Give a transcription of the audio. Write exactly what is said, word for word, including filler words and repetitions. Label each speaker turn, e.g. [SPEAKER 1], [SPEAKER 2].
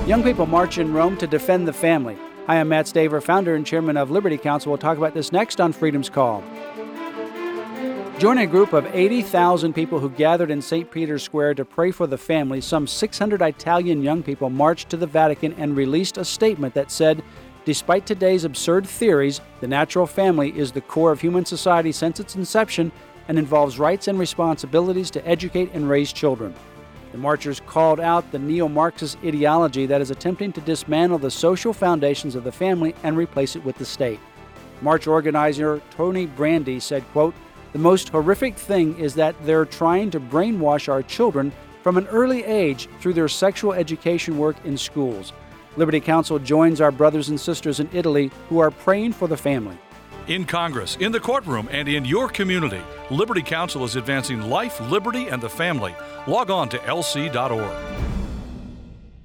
[SPEAKER 1] Young people march in Rome to defend the family. Hi, I'm Matt Staver, founder and chairman of Liberty Counsel. We'll talk about this next on Freedom's Call. Join a group of eighty thousand people who gathered in Saint Peter's Square to pray for the family. Some six hundred Italian young people marched to the Vatican and released a statement that said, despite today's absurd theories, the natural family is the core of human society since its inception and involves rights and responsibilities to educate and raise children. The marchers called out the neo-Marxist ideology that is attempting to dismantle the social foundations of the family and replace it with the state. March organizer Tony Brandy said, quote, "The most horrific thing is that they're trying to brainwash our children from an early age through their sexual education work in schools." Liberty Counsel joins our brothers and sisters in Italy who are praying for the family.
[SPEAKER 2] In Congress, in the courtroom, and in your community, Liberty Counsel is advancing life, liberty, and the family. Log on to L C dot org.